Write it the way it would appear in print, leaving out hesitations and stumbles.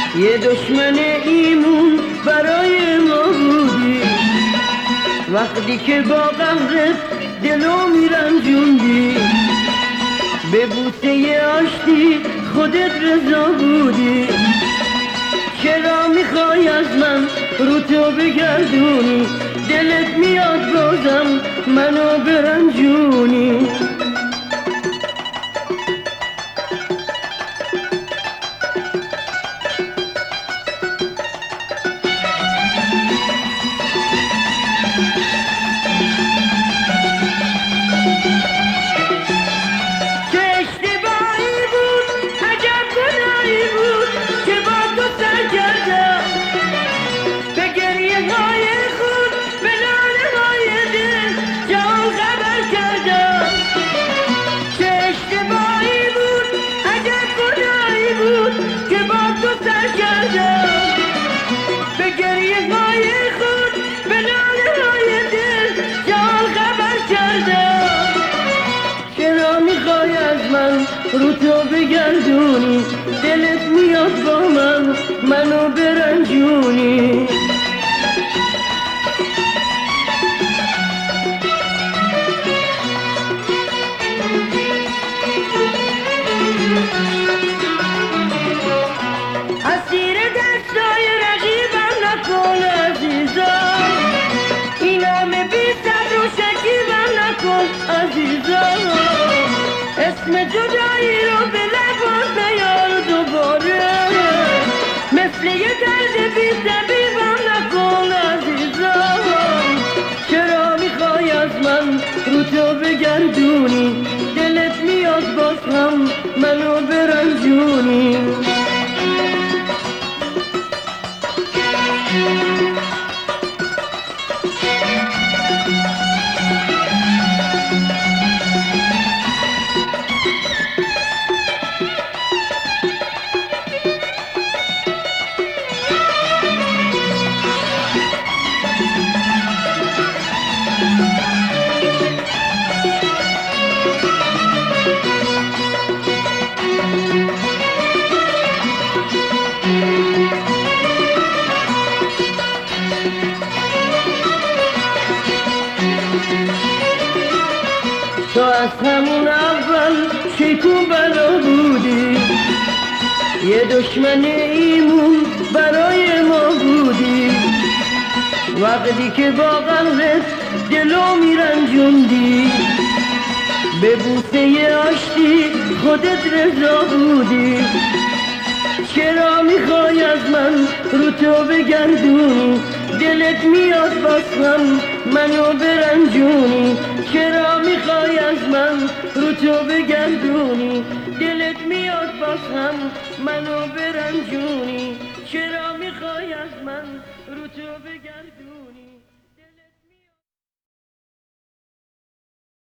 یه دشمن ایمون برای ما بودی، وقتی که با قهرت دلو میرنجوندی، به بوسه آشتی خودت رضا بودی. چرا میخوای از من رو تو بگردونی؟ دلت میاد بازم منو برنجونی. رو تو بگردونی، دلت میاد با من منو برنجونی. اسیر دستای رقیبم نکن عزیزم، این همه بی صبر و شکیبم نکن عزیزم. اسم جدایی رو به لبان بیار دوباره، مثل یه درد بی طبیبم نکن عزیزم. چرا میخوای از من رو تو بگردونی؟ دلت میاد باز هم منو برنجونی. تو از همون اول شیطون بلا بودی، یه دشمن ایمون برای ما بودی، وقتی که با قهرت دلو میرنجوندی، به بوسه آشتی خودت رضا بودی. چرا میخوای از من رو تو بگردونی؟ دلت میاد باز هم منو برنجونی. چرا میخوای از من رو تو بگردونی؟ دلت میاد باز هم منو برنجونی. چرا میخوای از من رو تو بگردونی؟